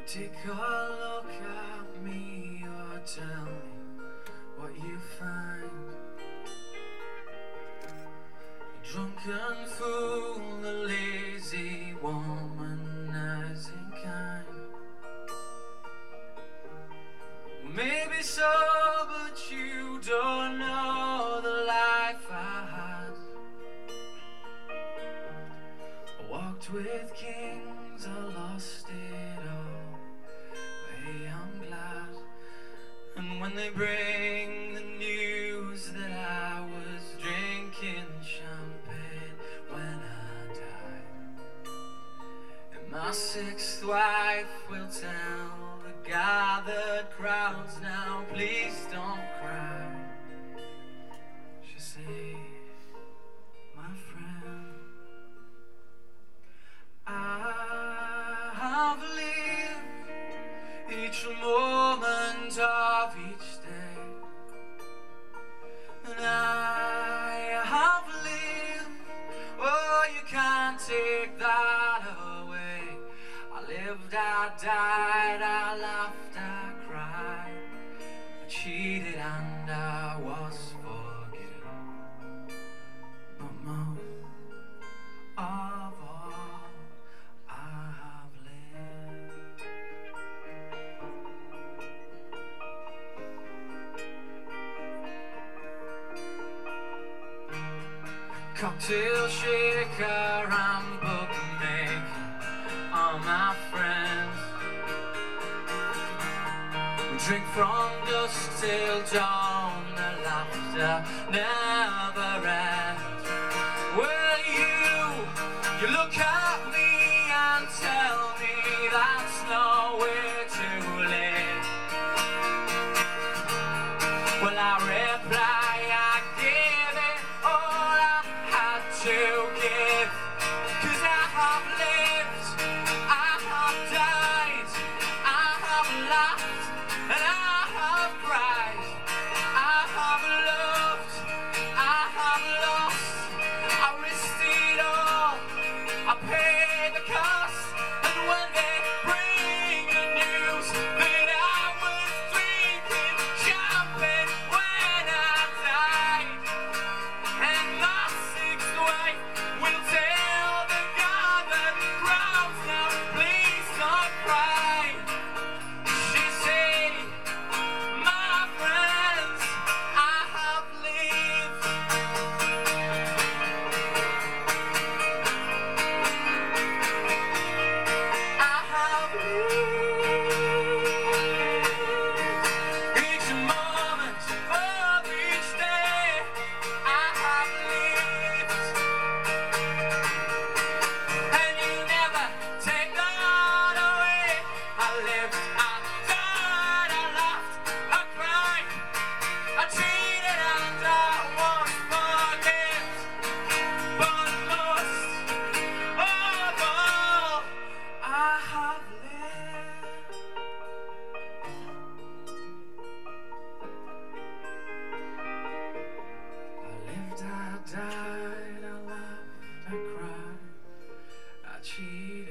Take a look at me or tell me what you find. A drunken fool, a lazy womanizing kind. Maybe so, but you don't know the life I had. I walked with kings, I lost it all. Way I'm glad. And when they bring the news that I was drinking champagne when I died, and my sixth wife will tell the gathered crowds, now please don't cry. She'll say, my friend, I have lived each moment of each day, and I have lived, oh, you can't take that away. I lived, I died, I laughed, I cried, I cheated and I was forgiven. But most of all, I have lived. Cocktail shaker and bookmaker are my friends. We drink from dusk till dawn, the laughter never ends. Well, you look at me and tell me that's no way too late. Well, I reply, I gave it all I had to give. 'Cause I have lived, I have died, I have laughed, and I have cried. I have loved, I have lost, I risked it all, I paid the cost. And when they bring the news that I was drinking champagne when I died, and my sixth wife will tell the gathered crowds, now please don't cry. She said, my friends, I have lived. I have lived each moment of each day. I have lived, and you never take that away. I lived, I died, I laughed, I cried, I cheated and I was forgiven. But most of all, I have lived. I lived, I died, I laughed, I cried, I cheated.